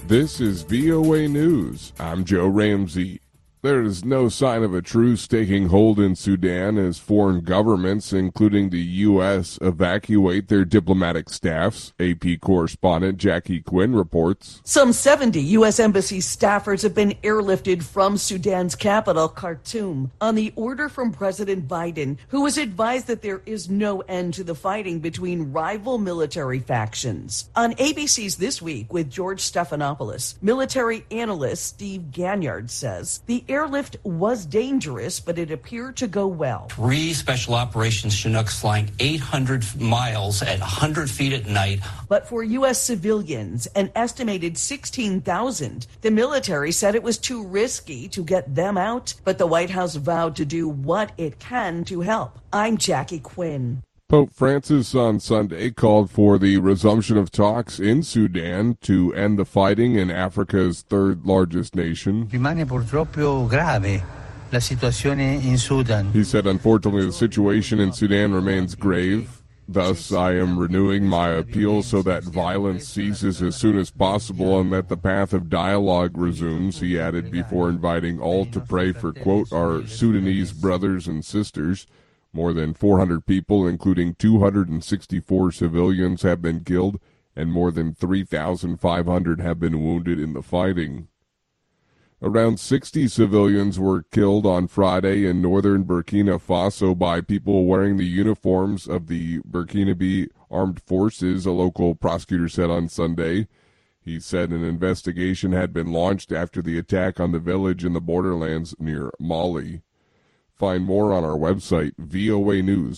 This is VOA News. I'm Joe Ramsey. There is no sign of a truce taking hold in Sudan as foreign governments, including the U.S., evacuate their diplomatic staffs. AP correspondent Jackie Quinn reports. Some 70 U.S. Embassy staffers have been airlifted from Sudan's capital, Khartoum, on the order from President Biden, who was advised that there is no end to the fighting between rival military factions. On ABC's This Week with George Stephanopoulos, military analyst Steve Ganyard says the airlift was dangerous, but it appeared to go well. 3 special operations Chinooks flying 800 miles at 100 feet at night. But for U.S. civilians, an estimated 16,000, the military said it was too risky to get them out, but the White House vowed to do what it can to help. I'm Jackie Quinn. Pope Francis on Sunday called for the resumption of talks in Sudan to end the fighting in Africa's third largest nation. Rimane purtroppo grave la situazione in Sudan. He said, unfortunately, the situation in Sudan remains grave. Thus, I am renewing my appeal so that violence ceases as soon as possible and that the path of dialogue resumes, he added, before inviting all to pray for, quote, our Sudanese brothers and sisters. More than 400 people, including 264 civilians, have been killed, and more than 3,500 have been wounded in the fighting. Around 60 civilians were killed on Friday in northern Burkina Faso by people wearing the uniforms of the Burkinabe Armed Forces, a local prosecutor said on Sunday. He said an investigation had been launched after the attack on the village in the borderlands near Mali. Find more on our website, voanews.ca.